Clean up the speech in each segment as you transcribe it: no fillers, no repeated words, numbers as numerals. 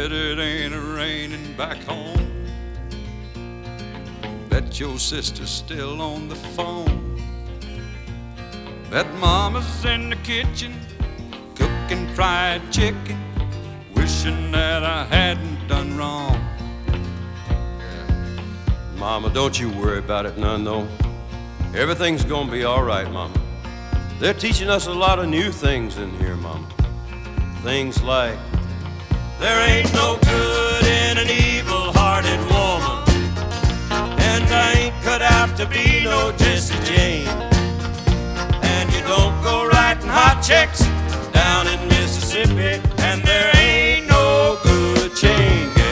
Bet it ain't a-raining back home. Bet your sister's still on the phone. Bet mama's in the kitchen cooking fried chicken, wishing that I hadn't done wrong. Mama, don't you worry about it none, though. Everything's gonna be all right, Mama. They're teaching us a lot of new things in here, Mama. Things like, there ain't no good in an evil-hearted woman, and I ain't cut out to be no Jesse Jane. And you don't go writing hot checks down in Mississippi, and there ain't no good chain gang.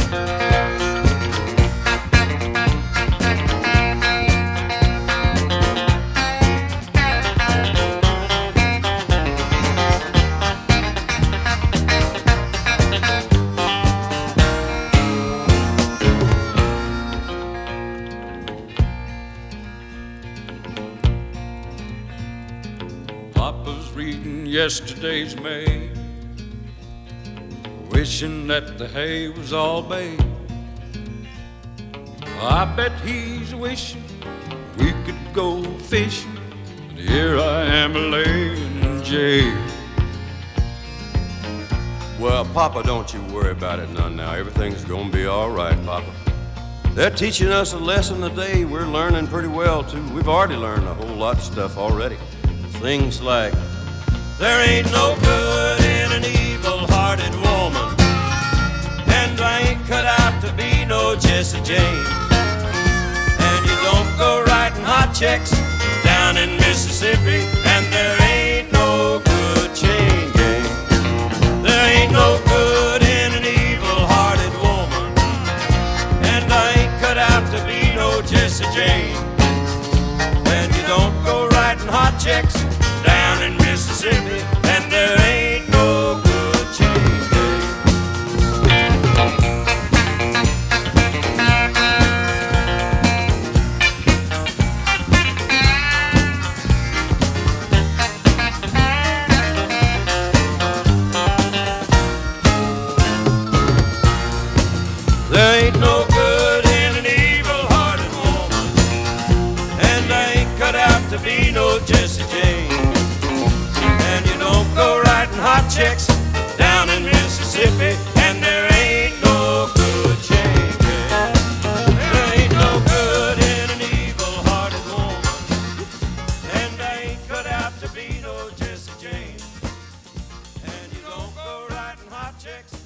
Papa's reading yesterday's mail, wishing that the hay was all baked. I bet he's wishing we could go fishing, and here I am laying in jail. Well, Papa, don't you worry about it none now. Everything's gonna be all right, Papa. They're teaching us a lesson a day. We're learning pretty well, too. We've already learned a whole lot of stuff already. Things like, there ain't no good in an evil-hearted woman, and I ain't cut out to be no Jesse Jane. And you don't go writing hot checks down in Mississippi, and there ain't no good chain gang. There ain't no good in an evil-hearted woman, and I ain't cut out to be no Jesse Jane. And you don't go writing hot checks down in Mississippi, and there ain't no good chain gang. There ain't no good in an evil-hearted woman, and I ain't cut out to be no Jesse Jane. And you don't go writing hot checks down in Mississippi, and there ain't no good chain gang. There ain't no good in an evil-hearted woman, and I ain't cut out to be no Jesse Jane. And you don't go writing hot checks